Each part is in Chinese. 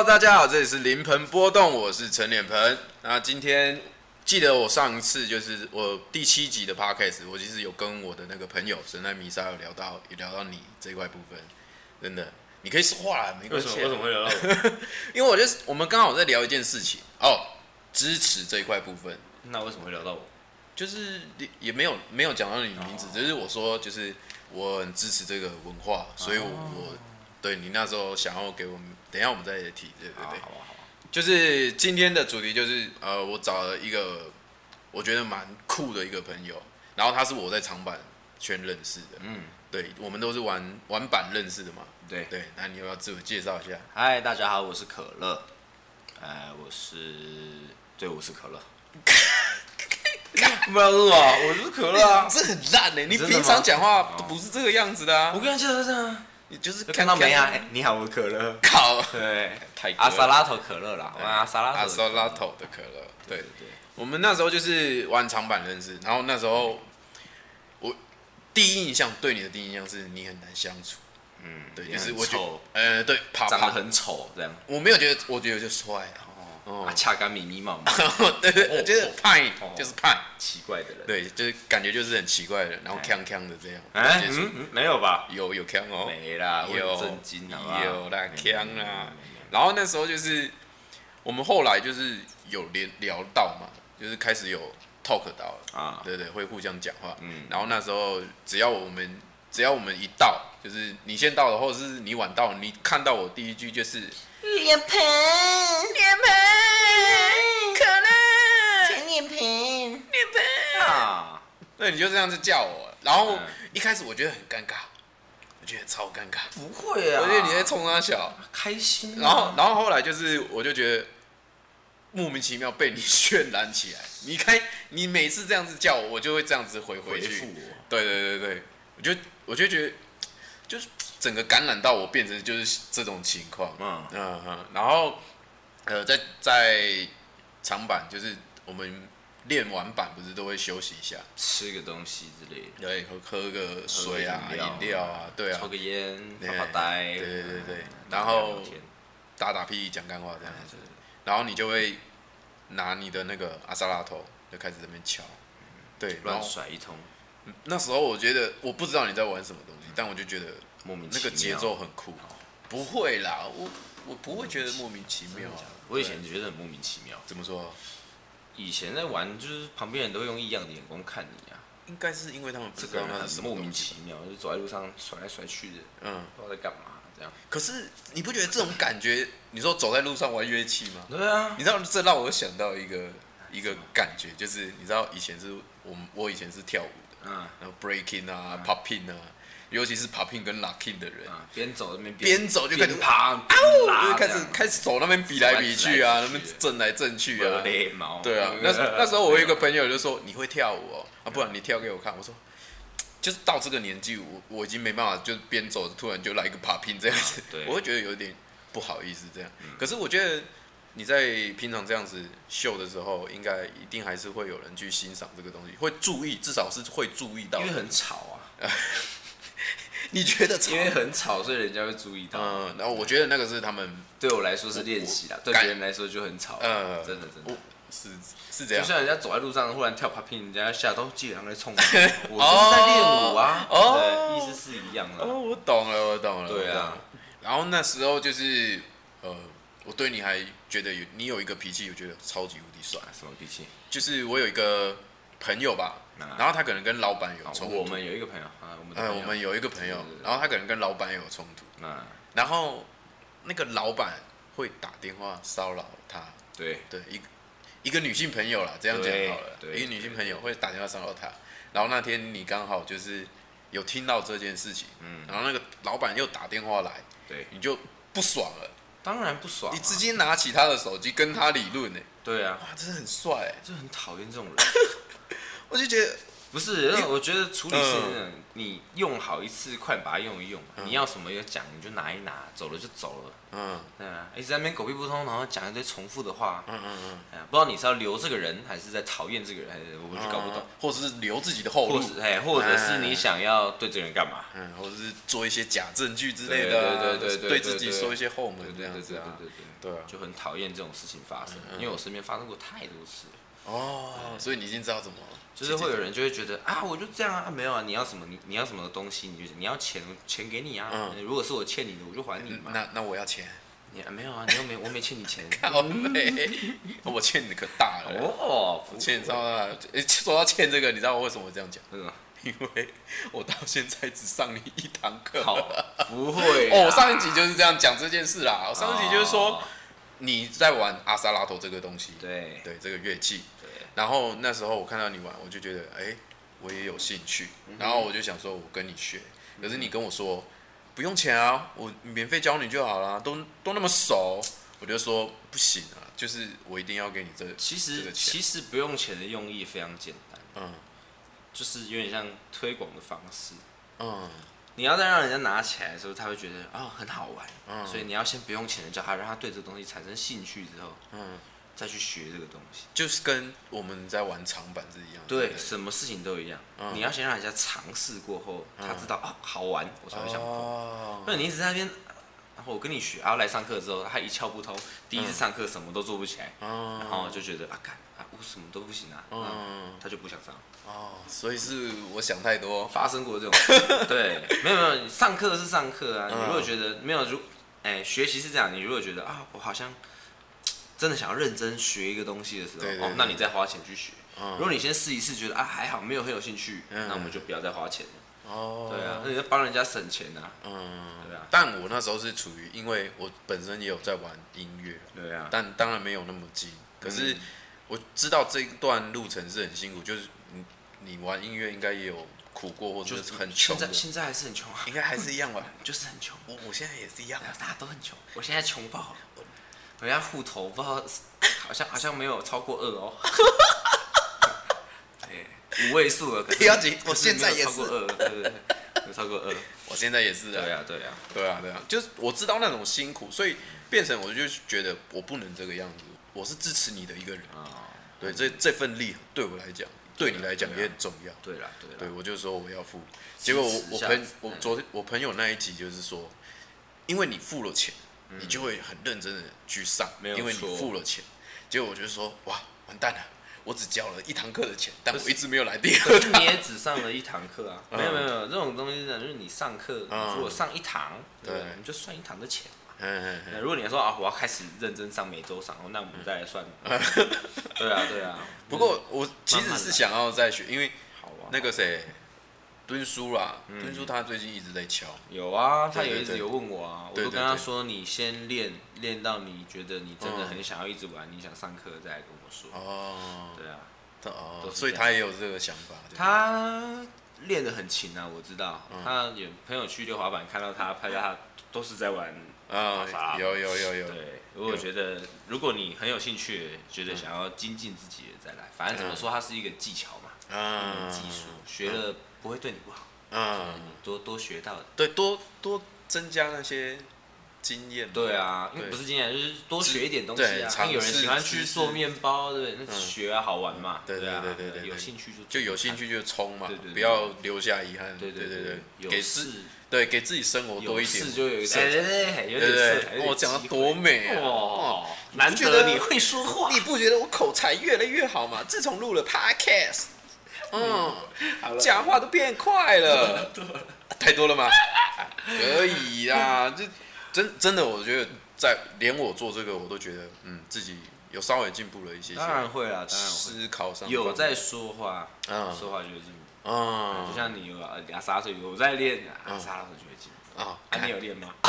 大家好，这里是临盆波动，我是陈脸盆。那今天记得我上一次就是我第7集的 podcast， 我其实有跟我的那个朋友神奈弥撒有聊到你这一块部分，真的，你可以说话啦，没关系。 为什么会聊到我？ 因为我觉得我们刚好在聊一件事情哦，支持这一块部分。 那为什么会聊到我？ 就是也没有讲到你的名字，只是我说就是我很支持这个文化，所以我对你那时候想要给我们，等一下我们再提，对。 好。 就是今天的主题就是我找了一个我觉得蛮酷的一个朋友，然后他是我在长板圈认识的，对，我们都是玩板认识的嘛，对，那你要不要自我介绍一下？ 嗨，大家好，我是可乐，我是可乐。不知道是什么，我就是可乐啊， 这很烂欸，你平常讲话都不是这个样子的啊。 我跟你介绍这样， 你就是看到没啊？你好，我是可乐。 靠， 对， 太阿萨拉头可乐啦，阿萨拉头的可乐。对，我们那时候就是玩长板认识，然后那时候我第一印象对你的第一印象是你很难相处。对，就是我觉得，对， 长得很丑这样。 我没有觉得，我觉得就帅啊。 恰干咪咪毛， 对，我觉得派就是派， 奇怪的人， 对，就是感觉就是很奇怪的人，然后锵锵的这样。 没有吧？ 有锵哦， 没啦，有震惊啊， 有啦，锵啦。然后那时候就是我们后来就是有聊到嘛，就是开始有 talk 到了啊，对，会互相讲话。然后那时候只要我们一到，就是你先到了，或者是你晚到，你看到我第一句就是脸盆， 可乐， 陈脸盆啊，对，你就这样子叫我，然后一开始我觉得很尴尬，我觉得超尴尬， 不会啊， 我觉得你在冲他笑， 开心， 然后后来就是我就觉得莫名其妙被你渲染起来，你每次这样子叫我，我就会这样子回去，对，我就觉得就是整个感染到我变成就是这种情况，然后在长板就是我们练完板不是都会休息一下， 吃个东西之类的， 对，喝个水啊，饮料啊，对啊， 抽个烟，发呆， 对，然后打屁讲干话这样子，然后你就会拿你的那个阿萨拉头就开始在那边敲，对， 乱甩一通。 那时候我觉得我不知道你在玩什么东西，但我就觉得莫名其妙， 那个节奏很酷。不会啦，我不会觉得莫名其妙。 我以前觉得很莫名其妙。 怎么说？ 以前在玩，就是旁边人都会用异样的眼光看你啊。 应该是因为他们不知道那是什么莫名其妙，就走在路上甩来甩去的，不知道在干嘛这样。 可是你不觉得这种感觉？你说走在路上玩乐器吗？ 对啊。 你知道这让我想到一个感觉，就是你知道以前是我以前是跳舞的，然后 breaking 啊 popping 啊。尤其是 popping 跟 locking 的人， 边走那边边走就开始爬， 就开始手那边比来比去啊，那边震来震去啊，对啊，那时候我有一个朋友就说你会跳舞哦，不然你跳给我看。我说就是到这个年纪，我已经没办法，就边走突然就来一个 popping 这样子，我会觉得有点不好意思这样。可是我觉得你在平常这样子秀的时候，应该一定还是会有人去欣赏这个东西，会注意，至少是会注意到， 因为很吵啊。 你觉得因为很吵，所以人家会注意到。 然后我觉得那个是他们对我来说是练习啦，对别人来说就很吵。真的，是这样。就像人家走在路上忽然跳 popping， 人家吓到，既然在冲我，我就是在练舞啊。对，意思是一样的。 我懂了。 对啊。 然后那时候就是我对你还觉得你有一个脾气，我觉得超级无敌帅。 什么脾气？ 就是我有一个朋友吧，然后他可能跟老板有冲突。 我们有一个朋友我们有一个朋友，然后他可能跟老板有冲突。然后那个老板会打电话骚扰他。对，一个女性朋友啦，这样讲好了。一个女性朋友会打电话骚扰他，然后那天你刚好就是有听到这件事情，然后那个老板又打电话来，你就不爽了。 当然不爽， 你直接拿起他的手机跟他理论呢。 对啊， 哇，真的很帅， 就很讨厌这种人。 我就觉得不是，我觉得处理是你用好一次，快把它用一用。你要什么要讲，你就拿一拿，走了就走了。对啊，一直在那边狗屁不通，然后讲一堆重复的话。不知道你是要留这个人，还是在讨厌这个人，还是我就搞不懂。 或者是留自己的后路， 或者是你想要对这个人干嘛？ 或者是做一些假证据之类的，对自己说一些后门这样子啊。对啊， 就很讨厌这种事情发生，因为我身边发生过太多次了。 所以你已经知道怎么了。 就是会有人就会觉得啊，我就这样啊，没有啊，你要什么你要什么东西，你要钱给你啊。如果是我欠你的，我就还你嘛。 那我要钱。 你没有啊，我没欠你钱。 我欠你可大了。我欠超大。说到欠这个，你知道我为什么会这样讲？因为我到现在只上你一堂课。 不会。 我上一集就是这样讲这件事啦。我上一集就是说你在玩阿萨拉头这个东西，对这个乐器。然后那时候我看到你玩，我就觉得我也有兴趣，然后我就想说我跟你学，可是你跟我说不用钱啊，我免费教你就好了，都那么熟，我就说不行啊，就是我一定要给你这个钱。 其实不用钱的用意非常简单，就是有点像推广的方式，你要再让人家拿起来的时候，他会觉得很好玩，所以你要先不用钱的教他，让他对这个东西产生兴趣之后，再去学这个东西， 就是跟我们在玩长板是一样的。 对，什么事情都一样。你要先让人家尝试过后，他知道好玩，我才会想碰。那你一直在那边，然后我跟你学，然后来上课之后，他一窍不通，第一次上课什么都做不起来，然后就觉得我什么都不行啊，他就不想上。 所以是我想太多， 发生过这种事。对，没有，上课是上课啊。你如果觉得没有，学习是这样，你如果觉得我好像真的想要认真学一个东西的时候，那你再花钱去学。如果你先试一次，觉得还好，没有很有兴趣，那我们就不要再花钱了。对啊，那你在帮人家省钱啊。对啊。 但我那时候是处于，因为我本身也有在玩音乐， 对啊， 但当然没有那么精。可是我知道这一段路程是很辛苦，就是你玩音乐应该也有苦过，或者是很穷。 现在还是很穷啊， 应该还是一样吧？ 就是很穷。 我现在也是一样， 大家都很穷。我现在穷爆了。人家户头不知道，好像没有超过2哦，5位数了。 不要紧，我现在也是。 超过2，对，有超过2。 我现在也是啊。对啊，就是我知道那种辛苦，所以变成我就觉得我不能这个样子，我是支持你的一个人。对，这份力对我来讲，对你来讲也很重要。 对， 我就说我要付。结果我朋友那一集就是说，因为你付了钱。你就会很认真的去上，因为你付了钱。结果我就说，哇，完蛋了，我只交了1堂课的钱，但我一直没有来第2堂。 你也只上了1堂课啊？没有，这种东西就是你上课，如果上1堂，对，你就算1堂的钱嘛。如果你说我要开始认真上，每周上，那我们再来算。对啊。 不过我其实是想要再学，因为那个谁。敦叔啦，敦叔他最近一直在敲。 有啊，他也一直有问我啊，我都跟他说，你先练到你觉得你真的很想要一直玩，你想上课再来跟我说。对啊。 所以他也有这个想法。 他练得很勤啊，我知道。他有朋友去溜滑板，看到他拍到他都是在玩。 有。 对，我觉得如果你很有兴趣，觉得想要精进自己的再来，反正怎么说，它是一个技巧嘛，技术学了。不会对你不好，你多学到的， 对，多增加那些经验。 对啊，因为不是经验，就是多学一点东西啊。因为有人喜欢去做面包，对不对？那学啊，好玩嘛。对，有兴趣就有兴趣就冲嘛，不要留下遗憾。 对， 给自己生活多一点。 就有一点，对， 我讲的多美啊！难得你会说话， 你不觉得我口才越来越好吗？自从录了 Podcast。讲话都变快了，太多了吗？可以啦，就真的，我觉得连我做这个，我都觉得自己有稍微进步了一些。 当然会啦，当然会。 思考上有在说话，说话就会进步。就像你有阿沙水有在练阿沙就会进步。你有练吗？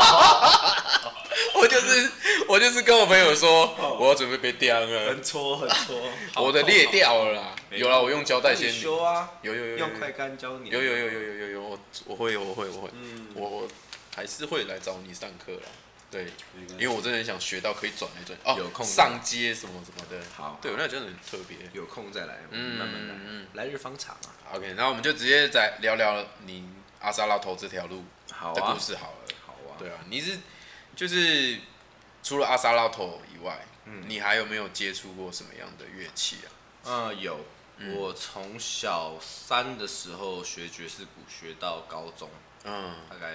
我就是跟我朋友说，我要准备被刁了， 很搓， 我的裂掉了啦。有啦，我用胶带先修啊， 有， 用快干胶粘。 有，我会，我还是会来找你上课啦。 对，因为我真的很想学到可以转来转有空上街什么什么的。 好， 对，那真的很特别。 有空再来，慢慢来，来日方长啊。 OK， 那我们就直接再聊聊你阿萨拉头这条路的故事好了。 好啊。 对啊，你是就是除了阿萨拉头以外，你还有没有接触过什么样的乐器啊？ 有。我从小3的时候学爵士鼓，学到高中，大概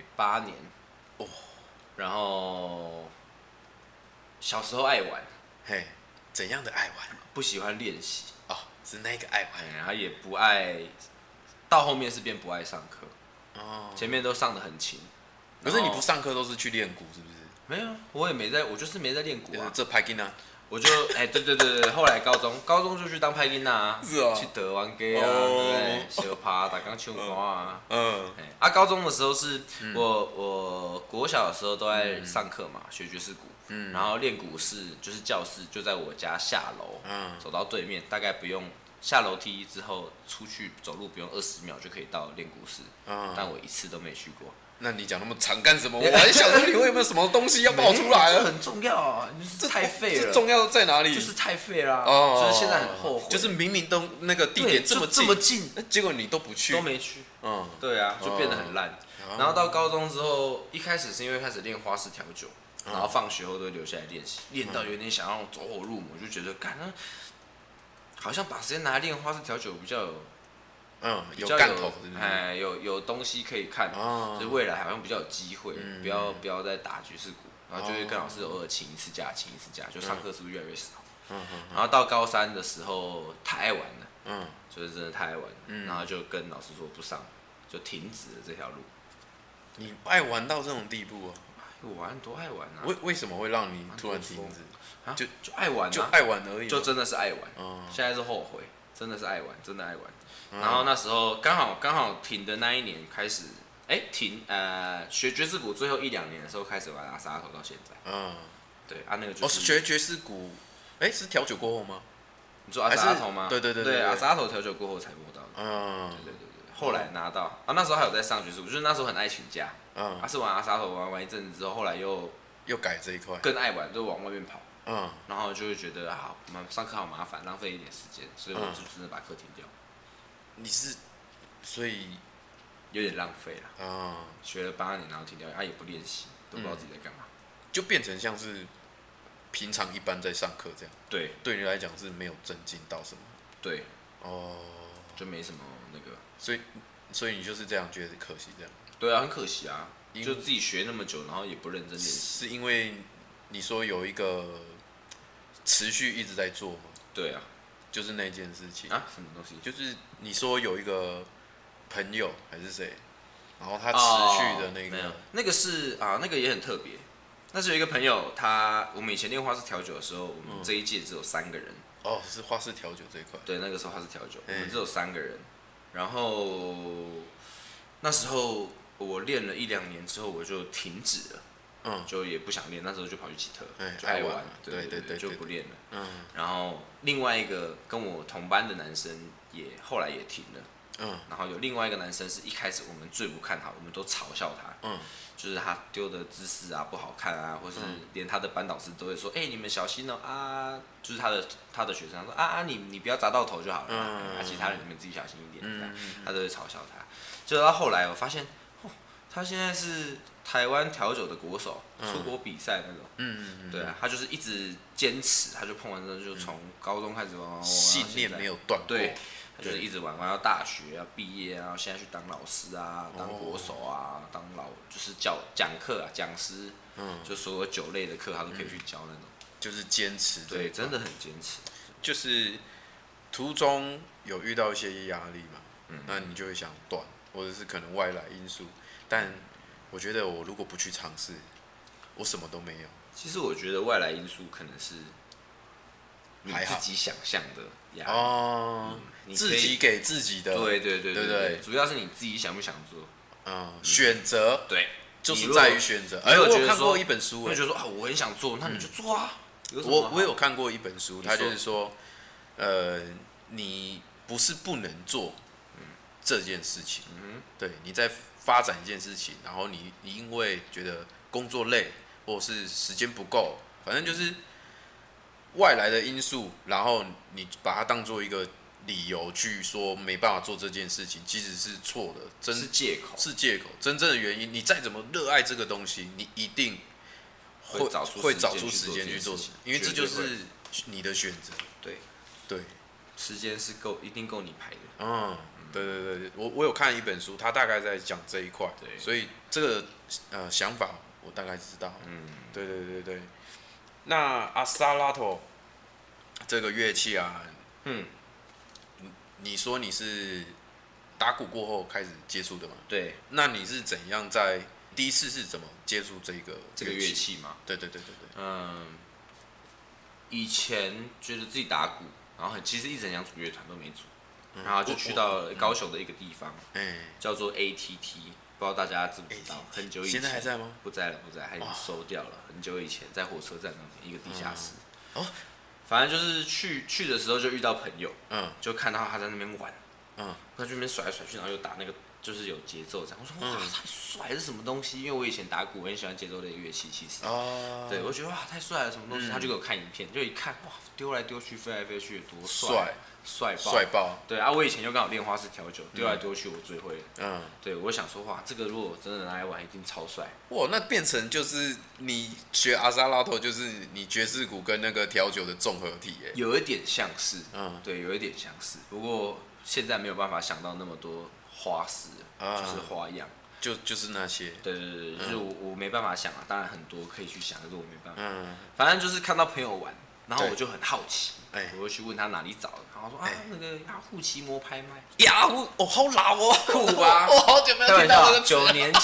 8年。然后小时候爱玩， 嘿，怎样的爱玩？ 不喜欢练习是那个爱玩， 然后也不爱，到后面是变不爱上课，前面都上得很勤。 可是你不上课都是去练鼓是不是？ 没有，我也没在，我就是没在练鼓啊。 这拍金啊， 我就对，后来高中就去当拍金啊， 是哦， 去德玩街啊，对不对？小趴打钢唱歌啊，高中的时候是我国小的时候都在上课嘛，学爵士鼓，然后练鼓就是教室就在我家下楼，走到对面，大概不用下楼梯之后出去走路不用20秒就可以到练鼓室，但我一次都没去过。 那你讲那么长干什么？我还想说你会有没有什么东西要爆出来了？很重要啊，这太废了。 这重要在哪里？ 就是太废了，就是现在很后悔。 就是明明都那个地点这么近，结果你都不去， 都没去。对啊，就变得很烂。然后到高中之后，一开始是因为开始练花式调酒，然后放学后都会留下来练习，练到有点想要走火入魔，就觉得好像把时间拿来练花式调酒比较有干头， 有东西可以看，所以未来好像比较有机会，不要再打爵士鼓，然后就会跟老师偶尔请一次假，就上课是不是越来越少？然后到高3的时候太爱玩了，就是真的太爱玩了，然后就跟老师说不上，就停止了这条路。 你爱玩到这种地步啊？ 多爱玩啊！ 为什么会让你突然停止？ 就爱玩， 就爱玩而已， 就真的是爱玩。现在是后悔，真的是爱玩，真的爱玩。然后那时候刚好停的那一年开始，学爵士鼓最后1-2年的时候开始玩阿萨拉头到现在。对那个就是学爵士鼓，是调酒过后吗？ 你说阿萨拉头吗？ 对， 阿萨拉头调酒过后才摸到的。对，后来拿到那时候还有在上爵士鼓，就是那时候很爱请假。是玩阿萨拉头玩一阵子之后，后来又改这一块， 更爱玩，就往外面跑。然后就会觉得上课好麻烦，浪费一点时间，所以我就真的把课停掉。 所以有点浪费了。学了8年，然后停掉，也不练习，都不知道自己在干嘛， 就变成像是平常一般在上课这样。 对， 对你来讲是没有增进到什么。 对，就没什么那个。 所以你就是这样觉得可惜这样。 对啊，很可惜啊，就自己学那么久，然后也不认真练习。 是因为你说有一个持续一直在做吗？ 对啊。 就是那件事情什么东西？ 就是你说有一个朋友还是谁，然后他持续的那个， 那个是那个也很特别。那是有一个朋友，我们以前练花式调酒的时候，我们这一届只有3个人。 是花式调酒这一块。 对，那个时候花式调酒，我们只有3个人。然后那时候我练了1-2年之后，我就停止了。就也不想练，那时候就跑去骑特，就爱玩，对，就不练了。然后另外一个跟我同班的男生后来也停了。然后有另外一个男生是一开始我们最不看好，我们都嘲笑他，就是他丢的姿势不好看啊，或是连他的班导师都会说，你们小心哦就是他的学生说你不要砸到头就好了，其他人你们自己小心一点，他都会嘲笑他。就到后来我发现，他现在是台湾调酒的国手，出国比赛那种。对啊，他就是一直坚持，他就碰完之后就从高中开始玩， 信念没有断过。 对，他就是一直玩到大学毕业，然后现在去当老师当国手当就是讲课讲师，就所有酒类的课他都可以去教那种。 就是坚持。 对，真的很坚持。 就是途中有遇到一些压力嘛，那你就会想断，或者是可能外来因素，但我觉得我如果不去尝试，我什么都没有。 其实我觉得外来因素可能是你自己想象的压力， 自己给自己的。 对，主要是你自己想不想做。 选择。 对， 就是在于选择。我有看过一本书， 我就觉得我很想做，那你就做啊。 我有看过一本书，他就是说，你不是不能做这件事情，对，你在发展一件事情，然后你因为觉得工作累， 或是时间不够，反正就是外来的因素，然后你把它当做一个理由去说没办法做这件事情，其实是错的， 是借口， 是借口。真正的原因，你再怎么热爱这个东西，你一定会找出时间去做，因为这就是你的选择。对， 时间是一定够你排的。 对，我有看一本书，他大概在讲这一块，所以这个想法我大概知道。对。那阿萨拉托这个乐器啊，你说你是打鼓过后开始接触的吗？ 对。 那你是怎样在第一次是怎么接触这个乐器吗？ 对。 以前觉得自己打鼓，然后其实一直很想组乐团都没组。然后就去到高雄的一个地方，叫做 ATT， 不知道大家知不知道？很久以前， 现在还在吗？ 不在了，还已经收掉了。很久以前，在火车站那边一个地下室。反正就是去的时候就遇到朋友，就看到他在那边玩，他就那边甩来甩去，然后又打那个就是有节奏这样。我说哇，太帅了，是什么东西？因为我以前打鼓，我很喜欢节奏类乐器，其实。对，我觉得哇，太帅了，什么东西？他就给我看影片，就一看哇，丢来丢去，飞来飞去，多帅！帅爆！对啊，我以前就刚好练花式调酒，丢来丢去我最会。对，我想说哇，这个如果真的拿来玩，一定超帅。 哇，那变成就是你学阿萨拉托，就是你爵士鼓跟那个调酒的综合体耶。 有一点像是，对，有一点像是。不过现在没有办法想到那么多花式，就是花样， 就是那些。 对，就是我没办法想啊，当然很多可以去想，可是我没办法。反正就是看到朋友玩，然后我就很好奇。我会去问他哪里找的，然后说那个雅虎奇摩拍卖。 雅虎，好老哦， 酷啊！ 我好久没有听到这个词。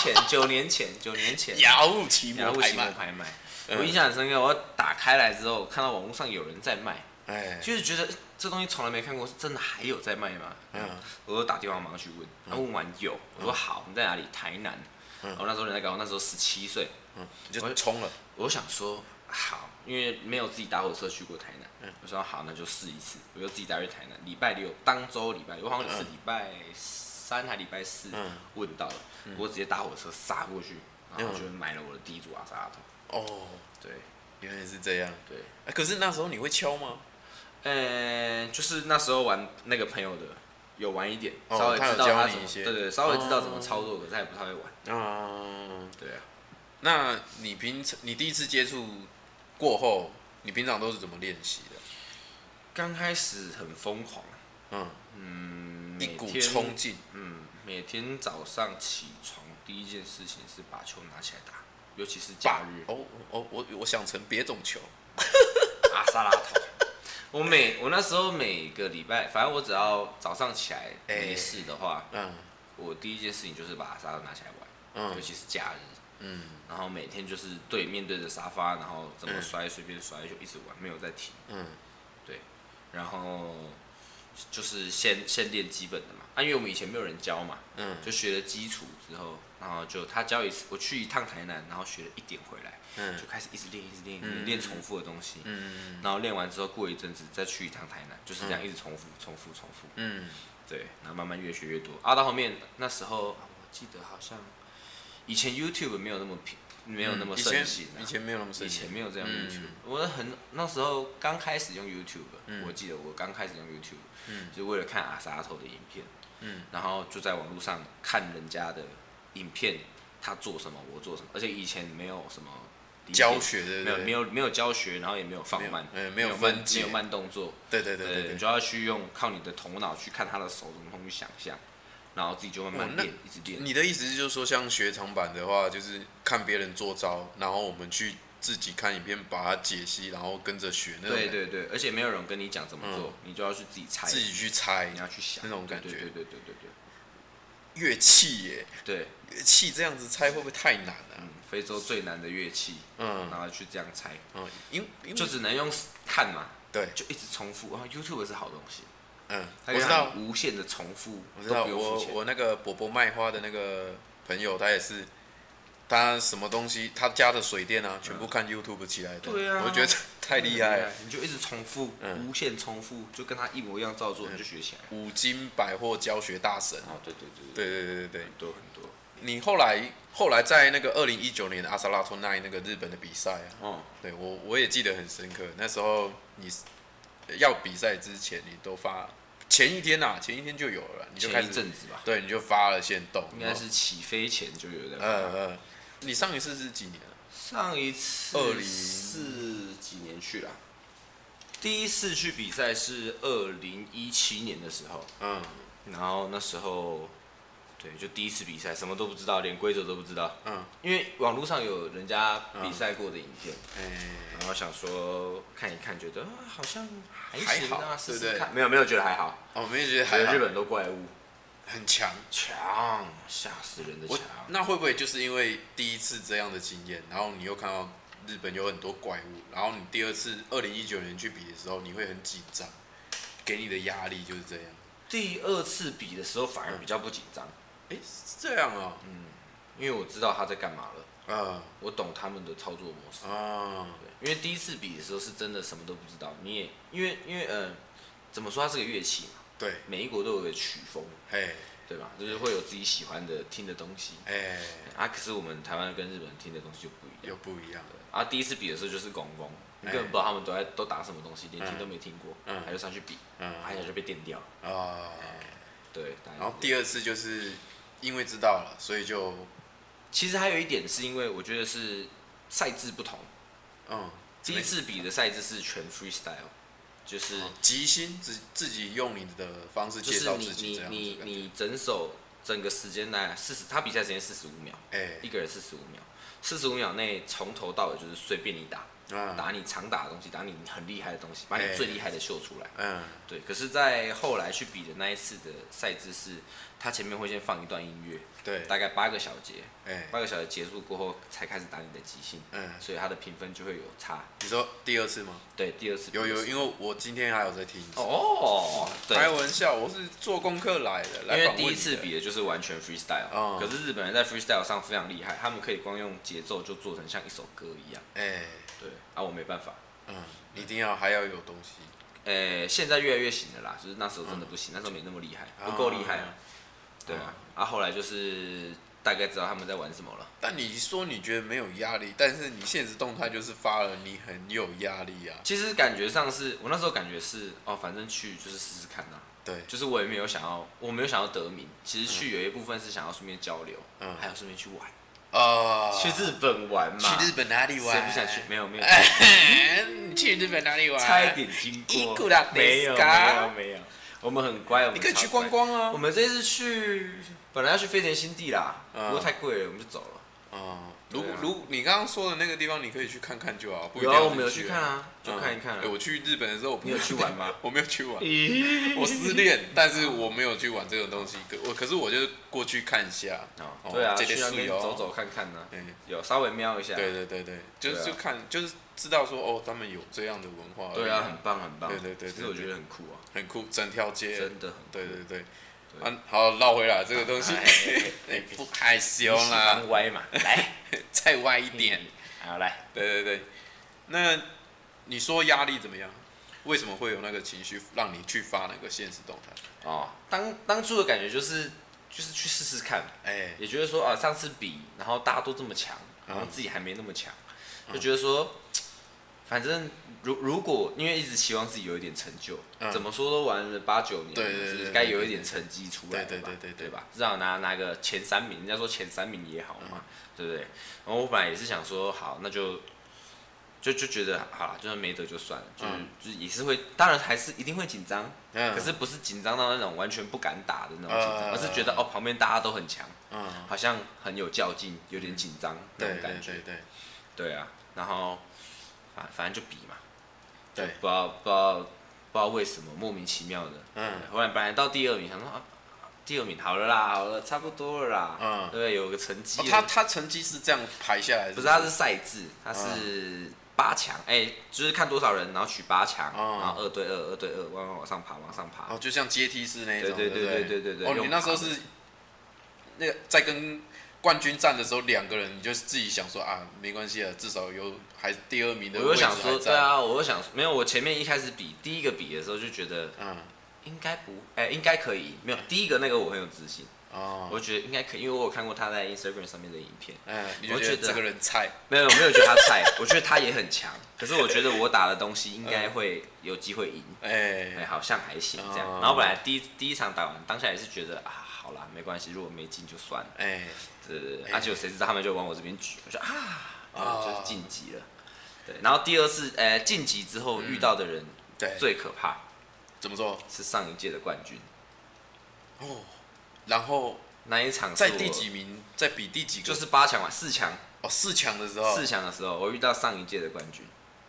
9年前， 雅虎奇摩拍卖。 我印象很深刻，我打开来之后，看到网络上有人在卖，就是觉得这东西从来没看过，是真的还有在卖吗？我就打电话马上去问，问完有，我说好，你在哪里？台南。我那时候人在高，那时候17岁， 你就冲了。我想说好，因为没有自己搭火车去过台南。我说好，那就试一次。我就自己搭去台南，礼拜6当周礼拜6，我好像是礼拜3还礼拜4问到了，我直接搭火车杀过去，然后就买了我的第一组阿萨拉托。对， 原来是这样。 对， 可是那时候你会敲吗？ 就是那时候玩那个朋友的，有玩一点，稍微知道他怎么，对，稍微知道怎么操作，可是他也不太会玩。对啊。 那你第一次接触过后，你平常都是怎么练习的？ 刚开始很疯狂， 一股冲劲， 每天早上起床第一件事情是把球拿起来打，尤其是假日。 我想成别种球， 阿萨拉托。我那时候每个礼拜，反正我只要早上起来没事的话，我第一件事情就是把阿萨拉托拿起来玩，尤其是假日。然后每天就是面对着沙发，然后怎么摔随便摔，就一直玩，没有在停。对，然后就是先练基本的嘛，因为我们以前没有人教嘛，就学了基础之后，然后就他教一次，我去一趟台南，然后学了1点回来，就开始一直练重复的东西，然后练完之后过一阵子再去一趟台南，就是这样一直重复，对，然后慢慢越学越多，到后面那时候我记得好像。以前 YouTube 没有那么盛行， 以前没有那么盛行， 以前没有这样 YouTube。那时候刚开始用 YouTube，我记得我刚开始用 YouTube，就为了看阿萨拉托的影片，然后就在网络上看人家的影片，他做什么我做什么，而且以前没有什么教学的， 没有教学，然后也没有放慢， 没有分解， 没有慢动作， 对， 你就要去靠你的头脑去看他的手怎么去想象。然后自己就慢慢练，一直练。 你的意思就是说，像学长版的话，就是看别人做招，然后我们去自己看影片，把它解析，然后跟着学那种。 对，而且没有人跟你讲怎么做，你就要去自己猜。 自己去猜， 你要去想那种感觉。 对。 乐器耶。 对。 乐器这样子猜会不会太难了？ 非洲最难的乐器，然后去这样猜， 因就只能用看嘛。 对。 就一直重复，然后 YouTube 是好东西。 我知道无限的重复， 我知道我那个伯伯卖花的那个朋友，他也是，他什么东西，他家的水电啊，全部看 YouTube 起来的。 对啊， 我觉得太厉害了。 你就一直重复，无限重复，就跟他一模一样照做，你就学起来。 5金百货教学大神。 对， 很多。 你你后来后来在那个2019年的阿萨拉托奈那个日本的比赛啊，对我也记得很深刻。那时候你要比赛之前，你都发前一天就有了，你就开始前一阵子吧， 对，你就发了限动， 应该是起飞前就有的。 你上一次是几年啊？ 上一次是几年去啦？第一次去比赛是2017年的时候，然后那时候。对，就第一次比赛，什么都不知道，连规则都不知道。因为网络上有人家比赛过的影片，然后想说看一看，觉得好像还行啊，试试看。没有觉得还好。 没有觉得还好。 日本都怪物， 很强， 吓死人的强。 那会不会就是因为第一次这样的经验，然后你又看到日本有很多怪物，然后你第二次2019年去比的时候，你会很紧张，给你的压力就是这样。 第二次比的时候反而比较不紧张。 是这样啊， 因为我知道他在干嘛了，我懂他们的操作模式对，因为第一次比的时候是真的什么都不知道，你也因为怎么说它是个乐器嘛， 对， 每一国都有个曲风，对吧？就是会有自己喜欢的听的东西，可是我们台湾跟日本人听的东西就不一样，第一次比的时候就是公公，你根本不知道他们都打什么东西，连听都没听过，他就上去比，一下就被电掉，对， 然后第二次就是因为知道了，所以就其实还有一点是因为我觉得是赛制不同。第一次比的赛制是全 freestyle， 就是即兴自己用你的方式介绍自己这样子。 你整个时间内他比赛时间45秒，一个人45秒，45秒内从头到尾就是随便你打。打你常打的东西，打你很厉害的东西，把你最厉害的秀出来。对。可是，在后来去比的那一次的赛制是，他前面会先放一段音乐， 对， 大概8个小节，8个小节结束过后才开始打你的即兴，所以他的评分就会有差。 你说第二次吗？ 对，第二次。 有，因为我今天还有在听。 对， 开玩笑，我是做功课来的。 因为第一次比的就是完全 freestyle，可是日本人在 freestyle 上非常厉害，他们可以光用节奏就做成像一首歌一样。对，我没办法。 一定还要有东西。 现在越来越行了啦，就是那时候真的不行，那时候没那么厉害，不够厉害。对啊，后来就是大概知道他们在玩什么了。 但你说你觉得没有压力，但是你现实动态就是发了，你很有压力啊。 其实感觉上是我那时候感觉是反正去就是试试看啊。 对， 就是我没有想要得名，其实去有一部分是想要顺便交流，还有顺便去玩。去日本玩嘛？ 去日本哪里玩？ 谁不想去？没有。 你去日本哪里玩？ 差一点经过。没有。我们很乖， 你可以去观光啊。 我们这次去，本来要去飞田新地啦，不过太贵了，我们就走了。 如你刚刚说的那个地方，你可以去看看就好。 有啊，我们有去看啊，就看一看。 我去日本的时候， 你有去玩吗？ 我没有去玩，我失恋，但是我没有去玩这种东西。可是我就过去看一下。 对啊，去那边走走看看呢。有稍微瞄一下。 对，就看，就是知道说他们有这样的文化。 对啊，很棒。 对， 其实我觉得很酷啊， 很酷，整条街真的很酷。 对。好，绕回来这个东西，不害羞啦， 歪嘛，来， 再歪一点， 好来， 对，那你说压力怎么样？为什么会有那个情绪让你去发那个现实动态？ 当初的感觉就是去试试看，也觉得说上次比，然后大家都这么强，然后自己还没那么强，就觉得说，反正如果因为一直期望自己有一点成就，怎么说都玩了8、9年，对，该有一点成绩出来，对吧？至少拿个前3名，人家说前3名也好嘛，对不对？然后我本来也是想说，好，那就觉得好了，就算没得就算了，就是也是会，当然还是一定会紧张，可是不是紧张到那种完全不敢打的那种紧张，而是觉得旁边大家都很强，好像很有较劲，有点紧张那种感觉，对啊，然后反正就比嘛。对，不知道为什么莫名其妙的，后来本来到第2名，想说第2名好了，差不多了啦，对，有个成绩。 他成绩是这样排下来的？ 不是，他是赛制，他是8强，就是看多少人，然后取8强，然后2对2，2对2，往上爬。 就像阶梯式那种。 对。 你那时候是那个在跟冠军战的时候，2个人你就自己想说没关系了，至少有还第2名的位置还在。 我就想说，对啊，我就想没有，我前面一开始第一个比的时候就觉得，应该可以，没有第一个那个我很有自信， 我觉得应该可以，因为我有看过他在 Instagram 上面的影片。 你就觉得这个人菜？ 没有觉得他菜，我觉得他也很强。可是我觉得我打的东西应该会有机会赢。好像还行这样。然后本来第一场打完，当下也是觉得好啦，没关系，如果没进就算了。对。结果谁知道他们就往我这边举，我说就是晋级了。对，然后第二次晋级之后遇到的人最可怕。 怎么说？ 是上一届的冠军。 然后那一场在第几名？在比第几个？ 就是8强嘛，4强。 4强的时候。 4强的时候，我遇到上一届的冠军。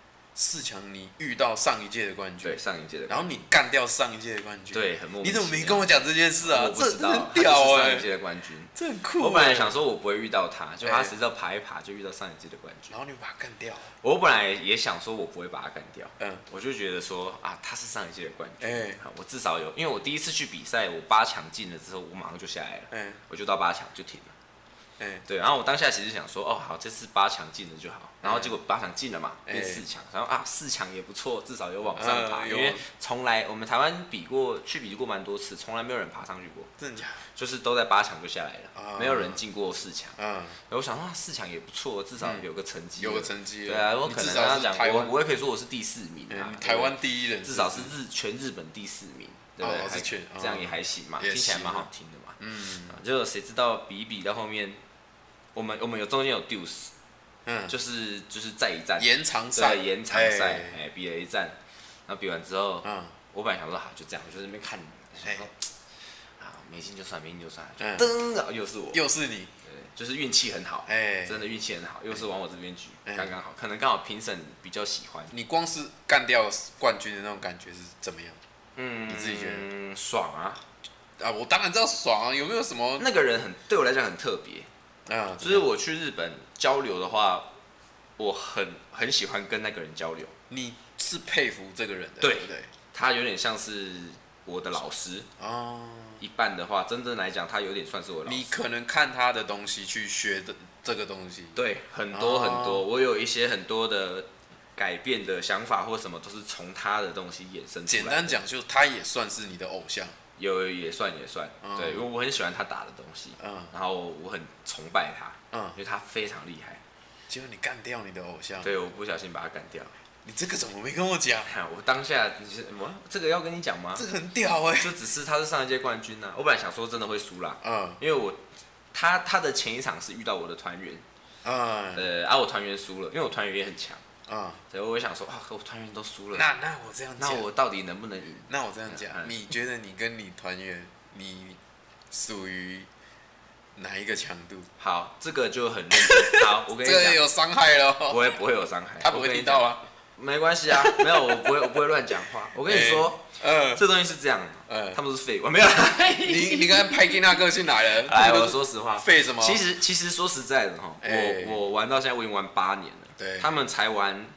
4强你遇到上一届的冠军， 对，上一届的冠军， 然后你干掉上一届的冠军， 对，很莫名其妙。 你怎么没跟我讲这件事啊？ 我不知道， 很屌上一届的冠军， 这很酷。 我本来想说我不会遇到他，就他谁知道爬一爬就遇到上一届的冠军， 然后你把他干掉。 我本来也想说我不会把他干掉，我就觉得说他是上一届的冠军，我至少有，因为我第一次去比赛，我8强进了之后，我马上就下来了，我就到8强就停了。对，然后我当下其实想说，好，这次8强进了就好，然后结果8强进了嘛，变4强，然后4强也不错，至少有往上爬，因为从来我们台湾比过蛮多次，从来没有人爬上去过， 真的假的？ 就是都在8强就下来了，没有人进过4强。我想4强也不错，至少有个成绩。 有个成绩。 对啊，我可能跟他讲，我也可以说我是第4名啊， 台湾第一人， 至少是全日本第4名，对不对？这样也还行嘛，听起来蛮好听的嘛。结果谁知道比一比到后面。我们中间有 deuce， 就是再一战延长赛， 比了一战，然后比完之后，我本来想说好就这样，我就在那边看，想说没进就算，噔，又是我， 又是你， 对，就是运气很好，真的运气很好，又是往我这边举，刚刚好，可能刚好评审比较喜欢。 你光是干掉冠军的那种感觉是怎么样？你自己觉得？ 爽啊！ 我当然知道爽啊，有没有什么？ 那个人对我来讲很特别。就是我去日本交流的话，我很喜欢跟那个人交流。 你是佩服这个人的， 对不对？ 他有点像是我的老师一半的话，真正来讲，他有点算是我的老师。 你可能看他的东西去学的这个东西， 对，很多，我有一些很多的改变的想法或什么，都是从他的东西衍生出来的。 简单讲，就他也算是你的偶像。 也算，对，因为我很喜欢他打的东西，然后我很崇拜他，因为他非常厉害。 结果你干掉你的偶像， 对，我不小心把他干掉。 你这个怎么没跟我讲？ 我当下这个要跟你讲吗？ 这个很屌就只是他是上一届冠军啊，我本来想说真的会输啦，因为他的前一场是遇到我的团员，我团员输了，因为我团员也很强。所以我想说我团员都输了， 那我这样讲， 那我到底能不能赢？ 那我这样讲，你觉得你跟你团员，你属于哪一个强度？ 好，这个就很认真。好，我跟你讲， 这个有伤害了。 不会有伤害， 他不会听到啊。 没关系啊，没有，我不会乱讲话。我跟你说，这东西是这样的，他们都是废物，没有。 你刚才拍给那个进来了， 来，我说实话， 废什么？ 其实说实在的我玩到现在我已经玩8年了。 对， 他们才玩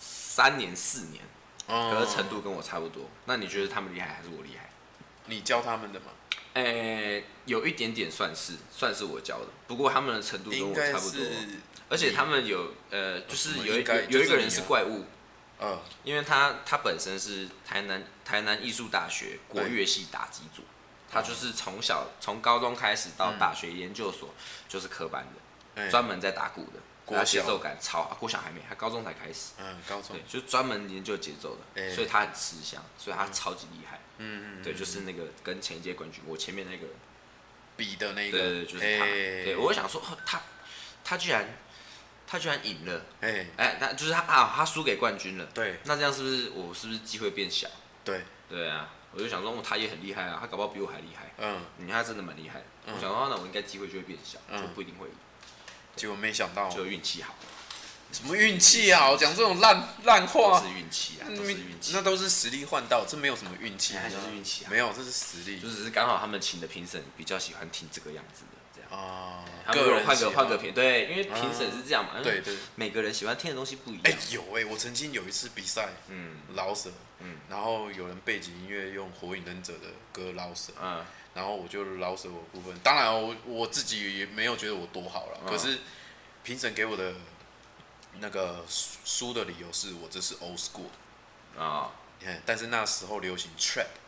3年4年，可是程度跟我差不多。那你觉得他们厉害还是我厉害？ 你教他们的吗？ 有一点点算是我教的，不过他们的程度跟我差不多。而且他们就是有一个人是怪物，因为他本身是台南艺术大学国乐系打击组，他就是从高中开始到大学研究所就是科班的，专门在打鼓的。他节奏感超好，国小还没，他高中才开始。 高中对，就是专门研究节奏的，所以他很吃香，所以他超级厉害。对，就是那个跟前一届冠军，我前面那个比的那个， 对，就是他。对，我想说，他居然赢了，那就是他输给冠军了。 对， 那这样是不是机会变小？对啊，我就想说，他也很厉害啊，他搞不好比我还厉害。你看他真的蛮厉害。我想说，那我应该机会就会变小，就不一定会赢。 结果没想到， 就运气好。 什么运气啊！我讲这种烂话。 都是运气啊，都是运气。 那都是实力换到，这没有什么运气。 就是运气啊。 没有，这是实力。 就只是刚好他们请的评审比较喜欢听这个样子的，这样。 个人换个评，对，因为评审是这样嘛。 对。 每个人喜欢听的东西不一样。 我曾经有一次比赛，老舍，然后有人背景音乐用火影忍者的歌老舍，然后我就老舍我部分，当然我自己也没有觉得我多好了，可是评审给我的那个输的理由是我这是 old school 但是那时候流行 trap，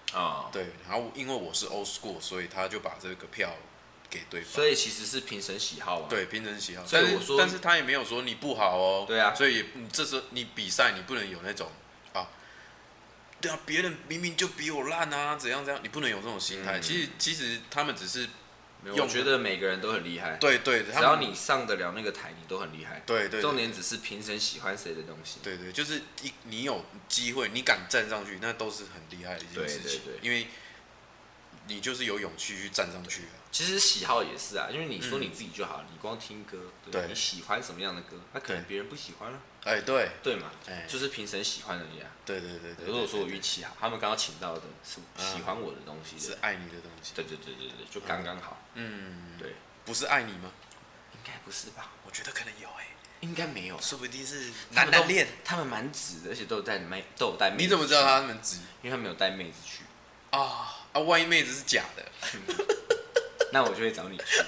对，然后因为我是 old school， 所以他就把这个票给对方。 所以其实是评审喜好嘛。 对，评审喜好。但是他也没有说你不好哦。 对啊。 所以这时候你比赛你不能有那种对啊，别人明明就比我烂啊，怎样怎样，你不能有这种心态。其实他们只是。 我觉得每个人都很厉害， 对，只要你上得了那个台，你都很厉害。 对， 重点只是评审喜欢谁的东西。 对，就是你有机会，你敢站上去，那都是很厉害的一件事情。因为你就是有勇气去站上去啊。 其实喜好也是啊，因为你说你自己就好了，你光听歌，对，你喜欢什么样的歌，那可能别人不喜欢了。对嘛，就是评审喜欢而已啊。 对。 如果说我运气好，他们刚刚请到的是喜欢我的东西， 是爱你的东西。 对，就刚刚好。对， 不是爱你吗？ 应该不是吧？ 我觉得可能有应该没有， 说不定是男恋。他们蛮直的，而且都有带妹子。 你怎么知道他们直？ 因为他们有带妹子去。 万一妹子是假的， 那我就会找你去。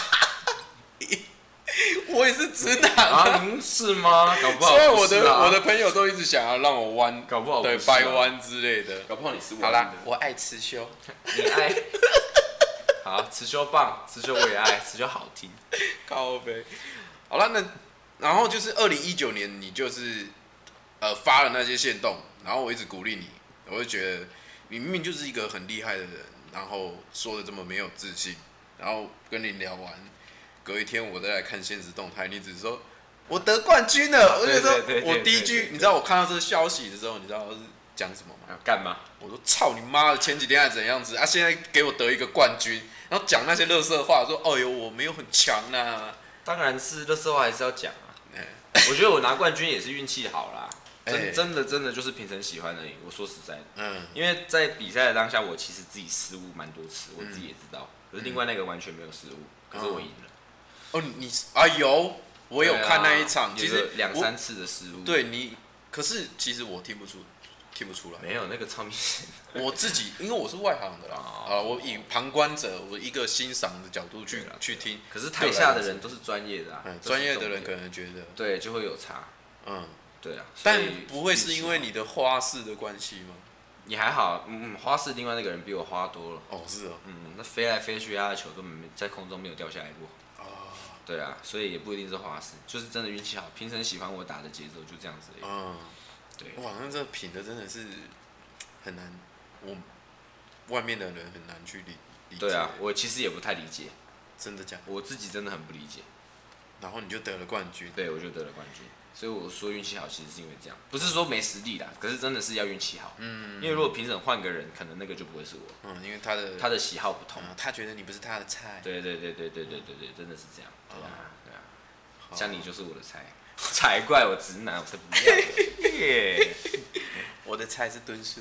我也是直男您是吗？搞不好。 虽然我的朋友都一直想要让我弯， 搞不好对掰弯之类的， 搞不好你是弯的。 好啦，我爱持修， 你爱。好，持修棒，持修我也爱，持修好听。 靠北。好了，然后就是2019年，你就是发了那些限动，然后我一直鼓励你，我就觉得你明明就是一个很厉害的人，然后说的这么没有自信，然后跟你聊完。隔一天我再来看现实动态，你只说我得冠军了，我就说我第一句，你知道我看到这个消息的时候，你知道是讲什么吗？ 干嘛？ 我说操你妈的，前几天还怎样子啊？现在给我得一个冠军，然后讲那些垃圾话，说哦哟我没有很强呐。 当然是垃圾话还是要讲啊。我觉得我拿冠军也是运气好啦，真的就是评审喜欢而已。我说实在的，因为在比赛的当下，我其实自己失误蛮多次，我自己也知道，可是另外那个完全没有失误，可是我赢了。 有，我有看那一场，其实 2-3次的失误。 对你，可是其实我听不出来。 没有那个超明显。 我自己，因为我是外行的啦，我以旁观者，我一个欣赏的角度去听。 可是台下的人都是专业的啊， 专业的人可能觉得对就会有差。对啊， 但不会是因为你的花式的关系吗？ 你还好，花式另外那个人比我花多了。 是哦。 那飞来飞去，他的球根本在空中没有掉下来过。对啊，所以也不一定是花式，就是真的运气好，评审喜欢我打的节奏，就这样子而已。对。哇， 那这品的真的是很难，外面的人很难去理解。 对啊，我其实也不太理解。 真的假的？ 我自己真的很不理解。 然后你就得了冠军。 对，我就得了冠军。所以我说运气好，其实是因为这样，不是说没实力啦，可是真的是要运气好。因为如果评审换个人，可能那个就不会是我。 因为他的喜好不同， 他觉得你不是他的菜。 对，真的是这样。对啊。像你就是我的菜，才怪我直男，我才不要。 我的菜是敦叔。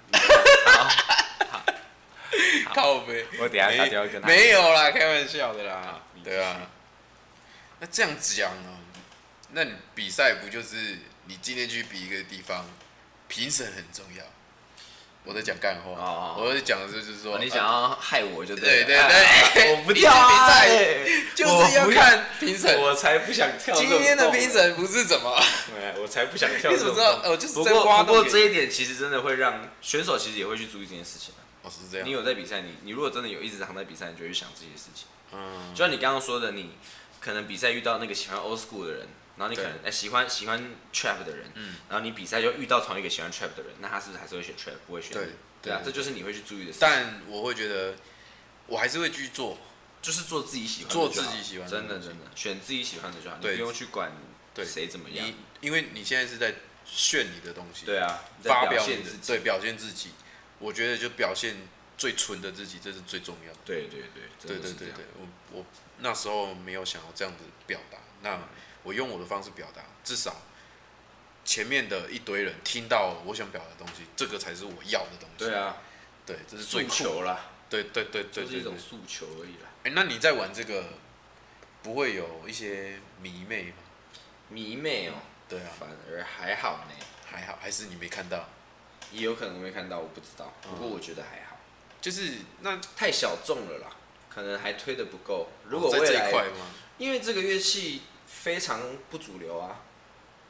好。 靠北。 我等下打电话跟他。 没有啦，开玩笑的啦。对啊。那这样讲啊。那你比赛不就是你今天去比一个地方，评审很重要。我在讲干话，我在讲的就是说， 你想要害我就对。 我不跳比赛就是要看评审， 我才不想跳。 今天的评审不是怎么？ 我才不想跳。 你怎么知道？就是在不过这一点其实真的会让选手其实也会去注意这件事情。 是这样。 你有在比赛，你如果真的有一直常在比赛，你就会去想这些事情。就像你刚刚说的，你可能比赛遇到那个喜欢 old school 的人。然后你可能喜欢 trap 的人，然后你比赛就遇到同一个喜欢 trap 的人，那他是不是还是会选 trap， 不会选你？对啊，这就是你会去注意的事情。 但我会觉得，我还是会去做， 就是做自己喜欢的， 做自己喜欢的， 真的选自己喜欢的就好，你不用去管谁怎么样。 因为你现在是在炫你的东西， 对啊， 发表你的，对，表现自己。我觉得就表现最纯的自己，这是最重要的。 对， 我那时候没有想要这样子表达，那。我用我的方式表达，至少前面的一堆人听到我想表达的东西，这个才是我要的东西。 对啊， 对，这是最诉求啦。 对， 就是一种诉求而已啦。 那你在玩这个，不会有一些迷妹吗？ 迷妹哦。 对啊。 反而还好呢。 还好，还是你没看到？ 也有可能没看到，我不知道。不过我觉得还好。 就是那太小众了啦，可能还推得不够。如果未来， 在这一块吗？ 因为这个乐器。非常不主流啊，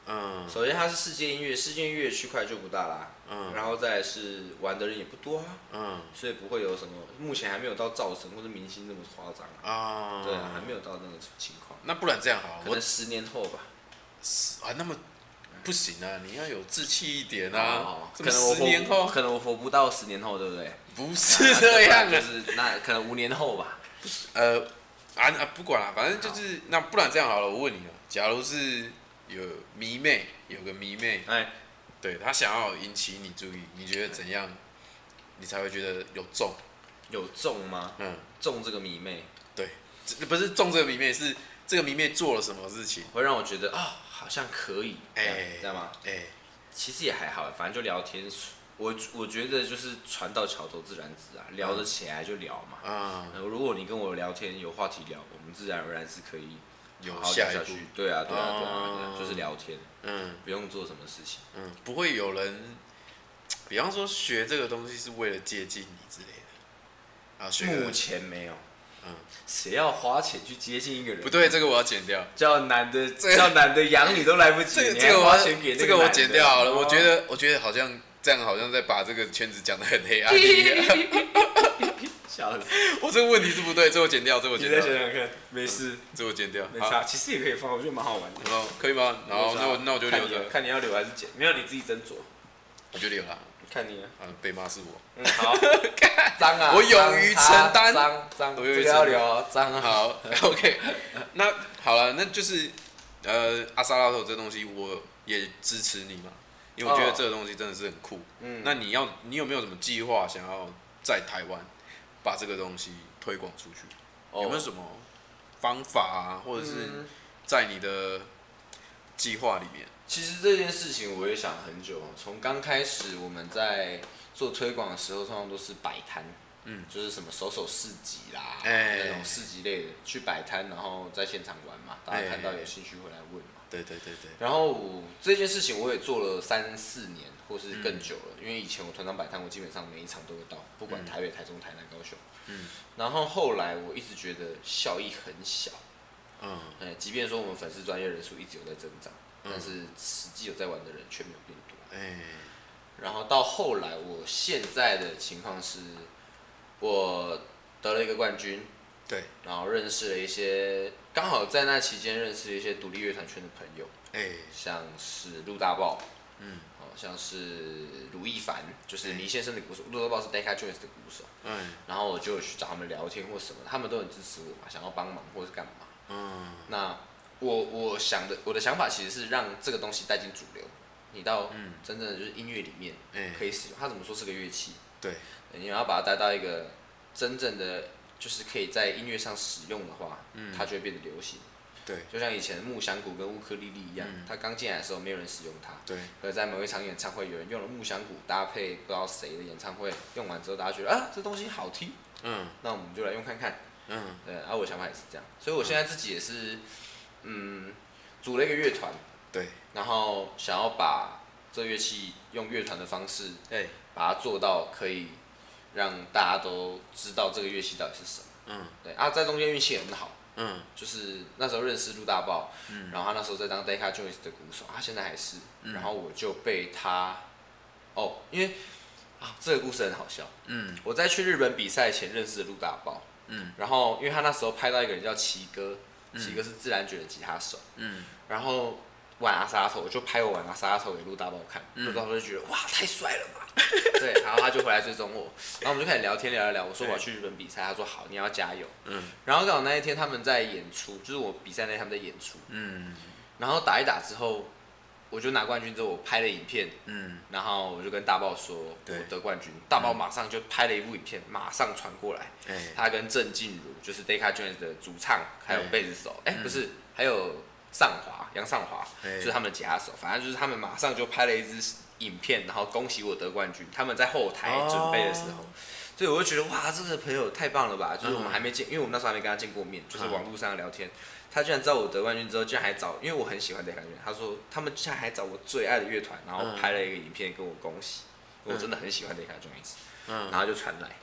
首先它是世界音乐，世界音乐区块就不大啦。然后再来是玩的人也不多啊。所以不会有什么，目前还没有到造神或者明星那么夸张啊。对啊，还没有到那个情况。 那不然这样好， 可能10年后吧。 那么不行啊，你要有志气一点啊。 可能 10年后， 可能我活不到10年后，对不对？ 不是这样， 就是那可能5年后吧。 不管了，反正就是那不然这样好了，我问你了，假如是有个迷妹，对他想要引起你注意，你觉得怎样，你才会觉得有中？ 有中吗？中这个迷妹。 对，不是中这个迷妹，是这个迷妹做了什么事情， 会让我觉得好像可以，知道吗？其实也还好，反正就聊天。我觉得就是船到桥头自然直啊，聊得起来就聊嘛。如果你跟我聊天有话题聊，我们自然而然是可以有下去。对啊，就是聊天。不用做什么事情。 不会有人，比方说学这个东西是为了接近你之类的。 目前没有。谁要花钱去接近一个人？ 不对，这个我要剪掉。 叫男的养你都来不及， 这个我花钱给那个男的。 这个我剪掉好了。我觉得好像这样，好像在把这个圈子讲得很黑暗。 笑死！ 我这个问题是不对，这我剪掉， 你再想想看，没事， 这我剪掉。 没差，其实也可以放，我觉得蛮好玩的。 可以吗？然后那我就留着。 看你要留还是剪？没有，你自己斟酌。 我就留了。 看你啊。 被骂是我。 好。脏啊！ 我勇于承担。 脏，这个要聊脏啊。 好 ，OK。那好了，那就是阿萨拉头这东西，我也支持你嘛，因为我觉得这个东西真的是很酷。那你有没有什么计划想要在台湾把这个东西推广出去？有没有什么方法啊，或者是在你的计划里面？ 其实这件事情我也想很久，从刚开始我们在做推广的时候，通常都是摆摊，就是什么手市集啦，那种市集类的，去摆摊，然后在现场玩嘛，大家看到有兴趣会来问嘛。 对。 然后这件事情我也做了3-4年，或是更久了，因为以前我团长摆摊，我基本上每一场都会到，不管台北、台中、台南、高雄。然后后来我一直觉得效益很小。即便说我们粉丝专业人数一直有在增长，但是实际有在玩的人却没有变多。然后到后来，我现在的情况是，我得了一个冠军， 对， 然后认识了一些，刚好在那期间认识了一些独立乐团圈的朋友，像是陆大豹，像是卢亦凡，就是倪先生的鼓手，陆大豹是 Decca Jones 的鼓手，然后我就去找他们聊天或什么，他们都很支持我嘛，想要帮忙或是干嘛。那我的想法其实是让这个东西带进主流，你到真正的就是音乐里面可以使用。它怎么说是个乐器？对，你要把它带到一个真正的就是可以在音乐上使用的话，它就会变得流行。对，就像以前的木箱鼓跟乌克丽丽一样，它刚进来的时候没有人使用它，对，而在某一场演唱会，有人用了木箱鼓搭配不知道谁的演唱会，用完之后大家觉得这东西好听，那我们就来用看看。对，我的想法也是这样，所以我现在自己也是，组了一个乐团，对，然后想要把这乐器用乐团的方式，把它做到可以让大家都知道这个乐器到底是什么，对，在中间运气很好，就是那时候认识陆大豹，然后他那时候在当 Decca Jones 的鼓手，他现在还是，然后我就被他，因为这个故事很好笑，我在去日本比赛前认识的陆大豹。然后因为他那时候拍到一个人叫奇哥，奇哥是自然卷的吉他手，然后玩阿萨拉头，我就拍我玩阿萨拉头给陆大豹看，陆大豹就觉得哇太帅了吧，对，然后他就回来追踪我，然后我们就开始聊天聊一聊，我说我要去日本比赛，他说好你要加油，然后刚好那一天他们在演出，就是我比赛那天他们在演出，然后打一打之后。我就拿冠军之后，我拍了影片，然后我就跟大豹说我得冠军，大豹马上就拍了一部影片，马上传过来，他跟郑静茹就是 Decca Jones 的主唱，还有贝斯手，不是，还有杨尚华，就是他们的吉他手，反正就是他们马上就拍了一支影片，然后恭喜我得冠军，他们在后台准备的时候。所以我就觉得哇，这个朋友太棒了吧！就是我们还没见，因为我们那时候还没跟他见过面，就是网络上聊天。他居然知道我得冠军之后，居然还找，因为我很喜欢Decca Jones，他说他们居然还找我最爱的乐团，然后拍了一个影片跟我恭喜，我真的很喜欢Decca Jones，然后就传来，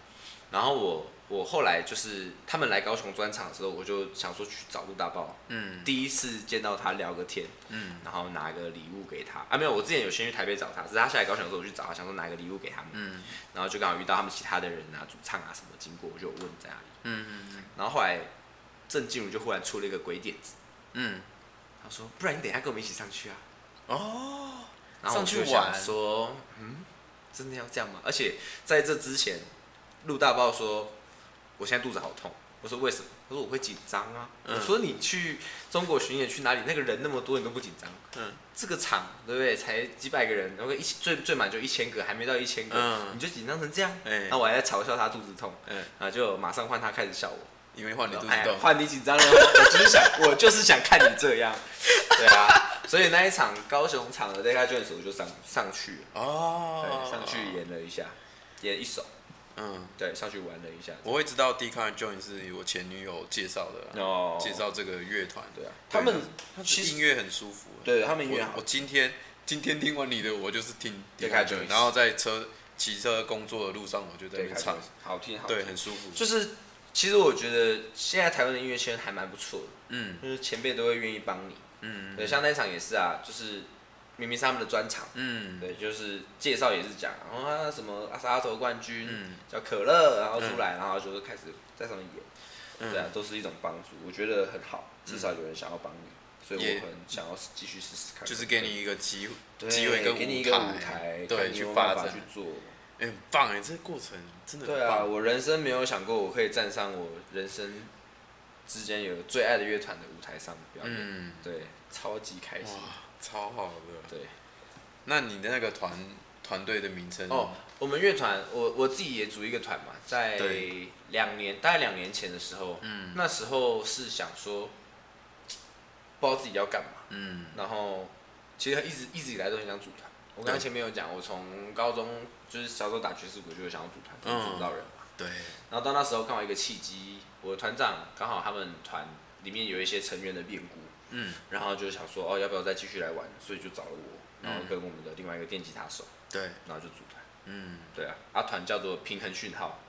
然后我后来就是他们来高雄专场的时候，我就想说去找陆大爆，第一次见到他聊个天，然后拿个礼物给他没有，我之前有先去台北找他，只是他下来高雄的时候我去找他，想说拿个礼物给他们，然后就刚好遇到他们其他的人啊，主唱啊什么经过，我就有问在哪里，然后后来郑静茹就忽然出了一个鬼点子，他说不然你等一下跟我们一起上去啊，然后我就想说，真的要这样吗？而且在这之前，陆大爆说我现在肚子好痛。我说为什么？他说我会紧张啊。我说你去中国巡演去哪里？那个人那么多，你都不紧张？这个场对不对？才几百个人，然后最满就1000个，还没到1000个，你就紧张成这样？然后我还在嘲笑他肚子痛，然后就马上换他开始笑我， 因为换你肚子痛， 换你紧张了。我就是想看你这样，对啊。所以那一场高雄场的 Deca Joins 我就上去了，对，上去演了一下，演一首。对，上去玩了一下。 我会知道 Deca Joins 是我前女友介绍的，介绍这个乐团。对啊， 他们其实音乐很舒服。 对，他们音乐好。 我今天听完你的，我就是听 Deca Joins， 然后在骑车工作的路上，我就在那边唱， 好听， 对，很舒服。 就是其实我觉得现在台湾的音乐圈还蛮不错的，就是前辈都会愿意帮你，对，像那一场也是啊，就是明明是他们的专场，对，就是介绍也是讲，然后他什么阿头冠军，叫可乐，然后出来，然后就是开始在上面演，对啊，都是一种帮助，我觉得很好，至少有人想要帮你，所以我很想要继续试试看， 就是给你一个机会跟一个舞台， 对，去发展去做， 很棒这个过程真的很棒。 对啊，我人生没有想过我可以站上我人生之间有最爱的乐团的舞台上表演，对，超级开心。 超好的， 对。 那你的那个团队的名称？ 我们乐团，我自己也组一个团嘛，在大概2年前的时候，那时候是想说，不知道自己要干嘛，然后其实一直以来都很想组团。我刚才前面有讲，我从高中就是小时候打爵士鼓就有想要组团，组不到人嘛， 对。 然后到那时候刚好一个契机，我的团长刚好他们团里面有一些成员的变故。然后就想说要不要再继续来玩，所以就找了我，然后跟我们的另外一个电吉他手， 对， 然后就组团，对啊，团叫做平衡讯号，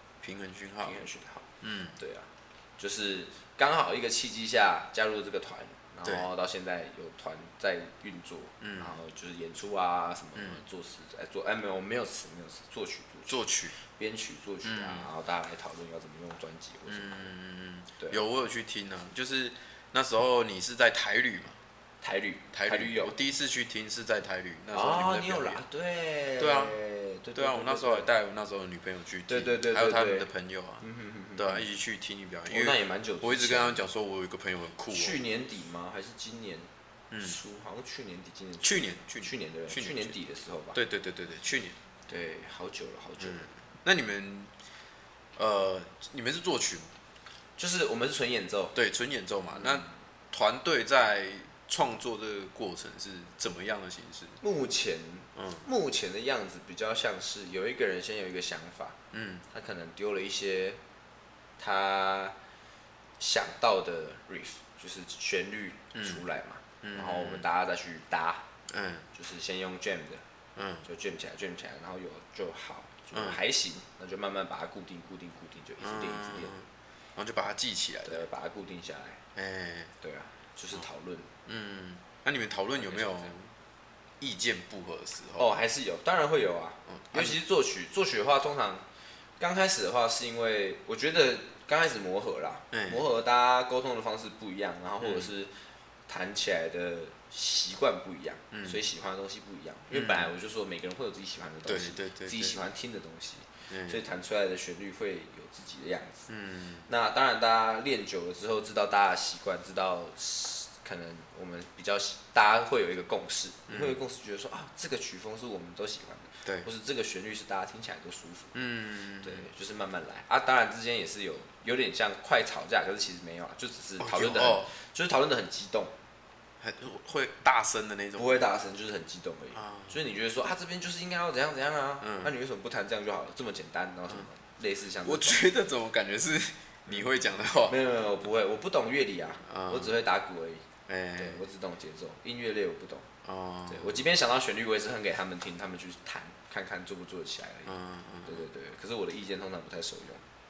对啊，就是刚好一个契机下加入了这个团，然后到现在有团在运作，然后就是演出啊什么做词没有词，作曲编曲作曲啊，然后大家来讨论要怎么用专辑或什么，对， 我有去听啊，就是那时候你是在台旅嘛？ 台旅有，我第一次去听是在台旅，那时候你有来， 对啊，我那时候还带我那时候的女朋友去听， 对， 还有他们的朋友啊，对啊，一起去听你表演，因为那也蛮久。 我一直跟他们讲说，我有一个朋友很酷。 去年底吗？还是今年初？好像去年底，今年去年的去年底的时候吧。 对，去年。 对，好久了。 那你们是作曲吗？ 就是我们是纯演奏， 对，纯演奏嘛。那团队在创作这个过程是怎么样的形式？ 目前的样子比较像是有一个人先有一个想法，他可能丢了一些他想到的 riff， 就是旋律出来嘛，然后我们大家再去搭，就是先用 jam 的，就 jam 起来，然后有就好，就还行，那就慢慢把它固定，就一直练。 然后就把它记起来， 对，把它固定下来。对啊，就是讨论。 那你们讨论有没有意见不合的时候？ 还是有，当然会有啊。尤其是作曲的话，通常刚开始的话，是因为我觉得刚开始磨合啦，磨合大家沟通的方式不一样，然后或者是弹起来的习惯不一样，所以喜欢的东西不一样。因为本来我就说每个人会有自己喜欢的东西，自己喜欢听的东西。所以弹出来的旋律会有自己的样子。那当然，大家练久了之后，知道大家的习惯，知道可能我们比较大家会有一个共识，会有共识，觉得说这个曲风是我们都喜欢的， 对， 或是这个旋律是大家听起来都舒服，对，就是慢慢来当然之间也是有点像快吵架，可是其实没有就只是讨论的很激动。 会大声的那种， 不会大声，就是很激动而已。所以你觉得说这边就是应该要怎样啊？那你为什么不弹这样就好了？这么简单，然后什么类似像？ 我觉得怎么感觉是你会讲的话？ 没有，我不会，我不懂乐理啊，我只会打鼓而已。对，我只懂节奏，音乐类我不懂。对，我即便想到旋律，我也是哼给他们听，他们去弹，看看做不做得起来而已。对。可是我的意见通常不太受用。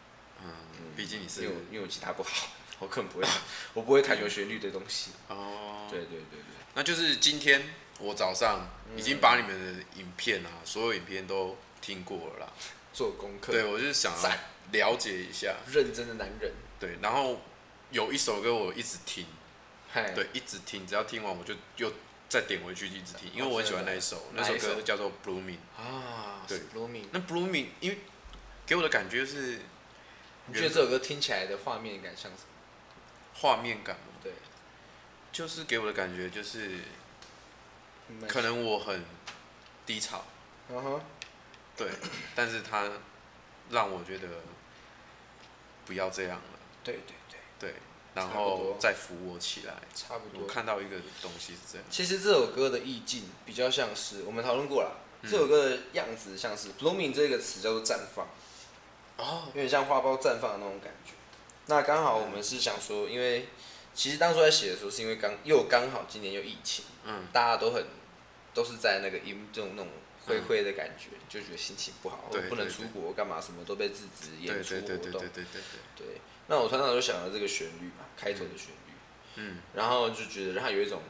毕竟你是因为我吉他不好，我根本不会，我不会弹有旋律的东西。 哦， 对， 那就是今天我早上已经把你们的影片所有影片都听过了啦， 做功课。 对，我就是想要了解一下， 认真的男人。 对，然后有一首歌我一直听，对，一直听，只要听完我就又再点回去一直听，因为我很喜欢那一首，那首歌叫做《Blooming》 啊， 对，《 Blooming》。 那《Blooming》因为给我的感觉是， 你觉得这首歌听起来的画面感像什么？ 画面感， 对， 就是给我的感觉就是，可能我很低潮，对，但是它让我觉得不要这样了，对，然后再扶我起来， 差不多。 我看到一个东西是这样。 其实这首歌的意境比较像是我们讨论过了，这首歌的样子像是 “blooming” 这个词叫做绽放，有点像花苞绽放的那种感觉。那刚好我们是想说，因为其实当初在写的时候，是因为刚好今年又疫情，大家都是在那个这种那种灰的感觉，就觉得心情不好，不能出国干嘛，什么都被制止演出活动。对。那我团长就想到这个旋律嘛，开头的旋律，然后就觉得让它有一种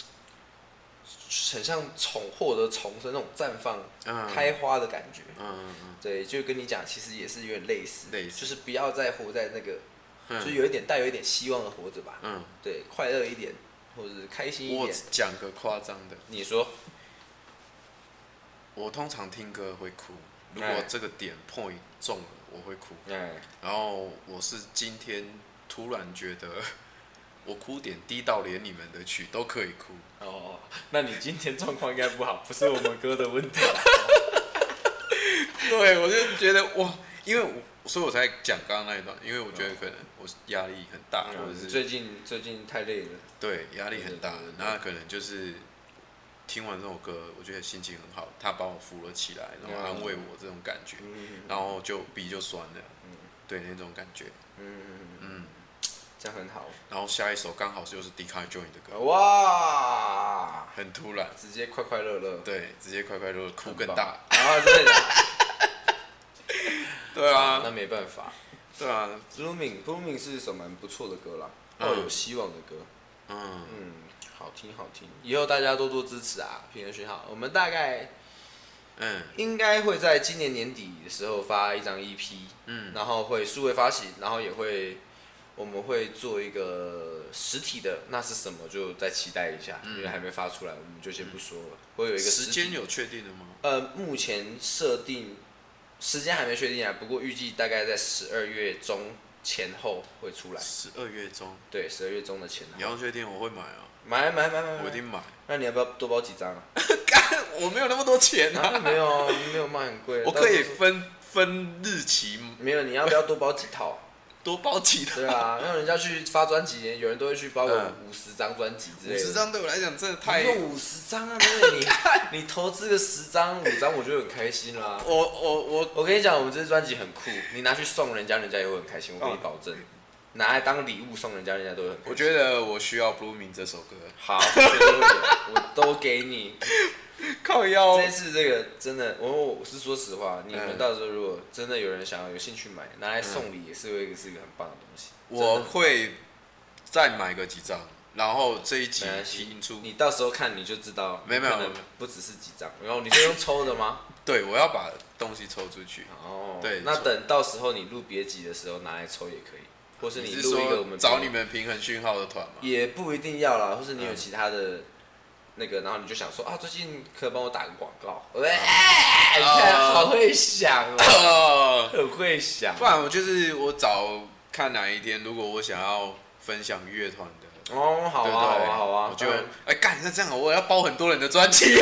很像获得重生那种绽放、开花的感觉。对，就跟你讲，其实也是有点类似，就是不要再活在那个，就是带有一点希望的活着吧。对，快乐一点，或者是开心一点。 我讲个夸张的， 你说。 我通常听歌会哭，如果这个点 point 中了，我会哭。然后我是今天突然觉得，我哭点低到连你们的曲都可以哭。 哦，那你今天状况应该不好，不是我们歌的问题。 对，我就觉得哇，因为所以我才讲刚刚那一段，因为我觉得可能我压力很大，或者是最近太累了。 对，压力很大，那可能就是。听完这首歌，我觉得心情很好，他把我扶了起来，然后安慰我这种感觉，然后鼻就酸了，对那种感觉， 这样很好。 然后下一首刚好就是 Deca Join 的歌， 哇， 很突然， 直接快快乐乐， 对，直接快快乐乐，哭更大， 真的， 对啊， 那没办法， 对啊 ，Blooming 是一首蛮不错的歌啦，有希望的歌，好听，以后大家多多支持啊！平衡讯号，我们大概，应该会在今年年底的时候发一张 EP，然后会数位发行，然后我们会做一个实体的，那是什么就再期待一下，因为还没发出来，我们就先不说了。会有一个时间有确定的吗？ 目前设定时间还没确定啊，不过预计大概在12月中前后会出来。 12月中？ 对，12月中的前后。 你要确定我会买啊。 买， 我一定买。 那你要不要多包几张啊？ 我没有那么多钱啊。 没有没有卖很贵。 我可以分日期。 没有，你要不要多包几套？ 多包几套？ 对啊，让人家去发专辑，有人都会去包个50张专辑之类的。 50张对我来讲真的太。 用50张啊！真的你投资个10张、5张，我就很开心啦。我跟你讲，我们这支专辑很酷，你拿去送人家，人家也会很开心，我跟你保证。拿来当礼物送人家，人家都会很开心。 我觉得我需要《Blooming》这首歌。 好，绝对会有，我都给你。 靠腰。 这次这个真的，我是说实话，你们到时候如果真的有人想要有兴趣买，拿来送礼也是一个很棒的东西。 我会再买个几张，然后这一集听出。 你到时候看你就知道， 没有， 不只是几张。然后你是用抽的吗？ 对，我要把东西抽出去。 哦。 对。 那等到时候你录别集的时候拿来抽也可以。或是你录一个我们找你们平衡讯号的团吗？ 也不一定要啦，或是你有其他的那个，然后你就想说啊，最近可以帮我打个广告，你看好会想哦，很会想。 不然我找看哪一天，如果我想要分享乐团的， 好啊， 我就干那这样，我要包很多人的专辑，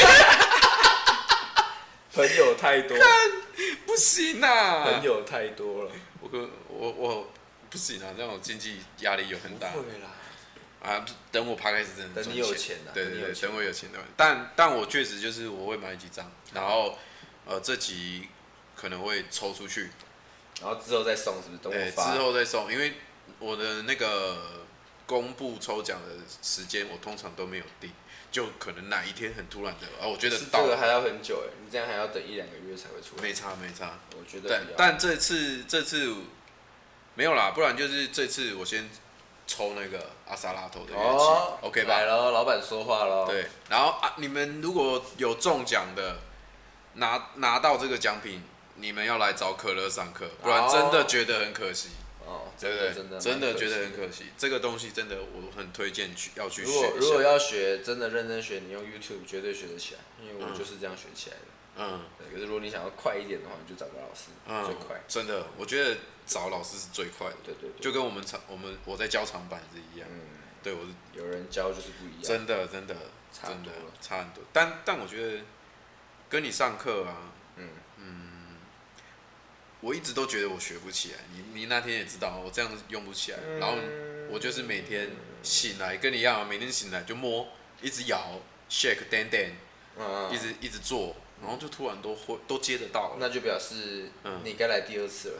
朋友太多， 不行啊， 朋友太多了， 我。不行啊，这种经济压力有很大。 不会啦。 啊，等我趴开始真的。 等你有钱了。 对，等我有钱的。但我确实就是我会买几张，然后这集可能会抽出去， 然后之后再送，是不是？等我发。 之后再送，因为我的那个公布抽奖的时间我通常都没有定，就可能哪一天很突然的，我觉得到了。这个还要很久哎，你这样还要等1-2个月才会出来。 没差。 我觉得。 但这次。 没有啦，不然就是这次我先抽那个阿萨拉头的乐器 ，OK 吧？ 来喽，老板说话喽。 对，然后你们如果有中奖的，拿到这个奖品，你们要来找可乐上课，不然真的觉得很可惜。对不对？真的觉得很可惜。这个东西真的我很推荐要去学。 如果要学，真的认真学，你用 YouTube 绝对学得起来，因为我就是这样学起来的。可是如果你想要快一点的话，你就找个老师，最快。 真的，我觉得找老师是最快的。 对， 就跟我在教长板是一样。对，我是有人教就是不一样。 真的差很多。但我觉得跟你上课啊，我一直都觉得我学不起来，你那天也知道，我这样用不起来。然后我就是每天醒来跟你一样，每天醒来就摸，一直摇 shake dan，一直做，然后就突然都接得到了。 那就表示你该来第2次了。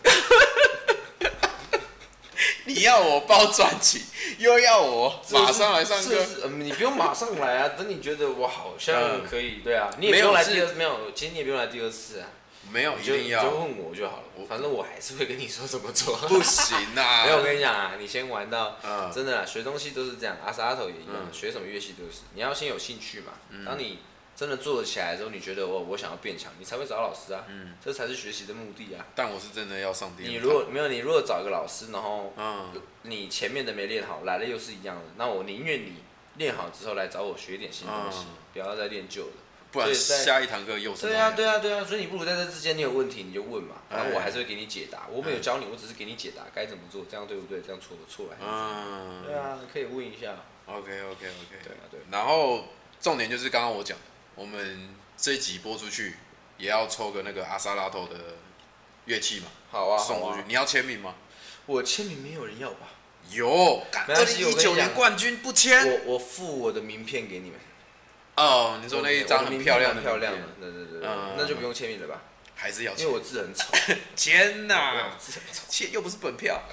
你要我包专辑，又要我马上来上课， 你不用马上来啊，等你觉得我好像可以，对啊，你也不用来第2次，没有，其实你也不用来第2次啊。 没有，一定要就问我就好了。反正我还是会跟你说怎么做。 不行啊！ 没有，我跟你讲啊，你先玩到，真的啦，学东西都是这样，阿萨拉头也一样，学什么乐器都是，你要先有兴趣嘛。当你真的做得起来之后，你觉得我想要变强，你才会找老师啊。这才是学习的目的啊。 但我是真的要上第2堂。 你如果找一个老师，然后你前面的没练好，来了又是一样的，那我宁愿你练好之后来找我学一点新东西，不要再练旧的。 不然下一堂课又是。 对啊，所以你不如在这之间你有问题你就问嘛，然后我还是会给你解答。我没有教你，我只是给你解答该怎么做，这样对不对？这样错了。对啊，可以问一下。 OK。 对。 然后重点就是刚刚我讲，我们这一集播出去也要抽个那个阿萨拉头的乐器嘛。 好啊。 送出去，你要签名吗？ 我签名没有人要吧？ 有。2019年冠军不签。 我附我的名片给你们。 哦，你说那一张很漂亮的， 对，那就不用签名了吧？ 还是要签， 因为我字很丑。 签呐，签又不是本票。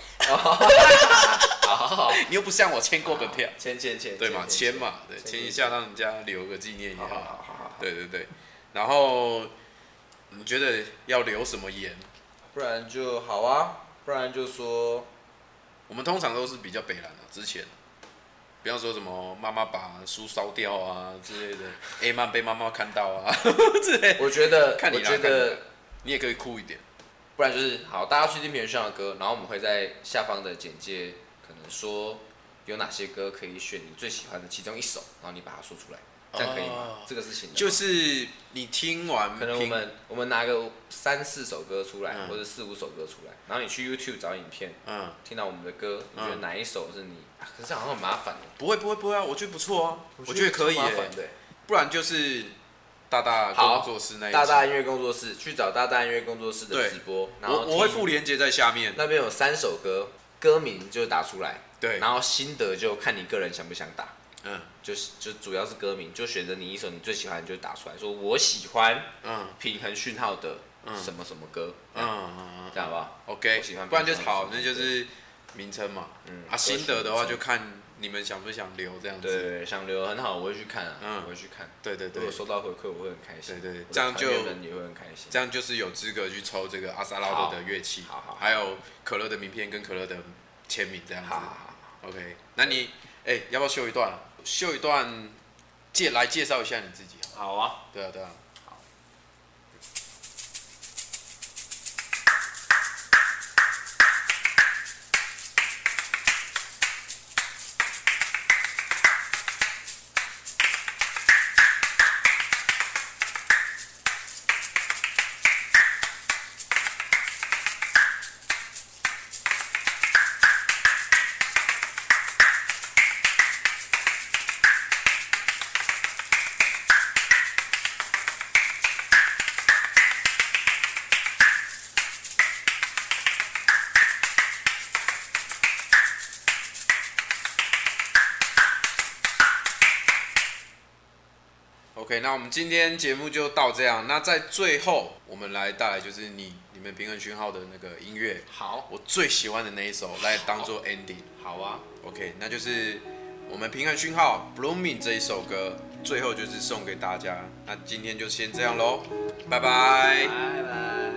你又不像我签过本票。 签， 对嘛？签嘛，对，签一下让人家留个纪念也好。 对。然后你觉得要留什么言？ 不然就好啊，不然就说， 我们通常都是比较北蓝的，之前。比方说什么妈妈把书烧掉啊之类的 ，A 曼被妈妈看到啊之类。 我觉得你也可以酷一点， 不然就是好，大家去听别人唱的歌，然后我们会在下方的简介可能说有哪些歌可以选你最喜欢的其中1首，然后你把它说出来，这样可以吗？这个是行的。 就是你听完， 可能我们拿个3、4首歌出来，或者4、5首歌出来，然后你去 YouTube 找影片，听到我们的歌，你觉得哪一首是你？可是好像很麻烦。 不会啊，我觉得不错啊，我觉得可以耶。不然就是大工作室那一集， 大音乐工作室去找大音乐工作室的直播，然后我会附连结在下面。 那边有3首歌，歌名就打出来， 对， 然后心得就看你个人想不想打。就主要是歌名，就选择你1首你最喜欢，就打出来说我喜欢平衡讯号的什么什么歌，这样好不好 ？OK， 不然就是好，那就是名称嘛。心得的话就看你们想不想留这样子。 对，想留很好，我会去看啊，我会去看。 对。 如果收到回馈，我会很开心。 对，这样就也会很开心。 这样就是有资格去抽这个阿萨拉多的乐器， 好， 还有可乐的名片跟可乐的签名这样子。 好。 OK， 那你要不要秀一段？秀一段，来介绍一下你自己。 好啊。 对啊。OK， 那我们今天节目就到这样。那在最后，我们来带来就是你们平衡讯号的那个音乐。 好， 我最喜欢的那一首来当做 ending。 好啊 ，OK， 那就是我们平衡讯号 Blooming 这一首歌，最后就是送给大家。那今天就先这样喽，拜拜。 拜拜。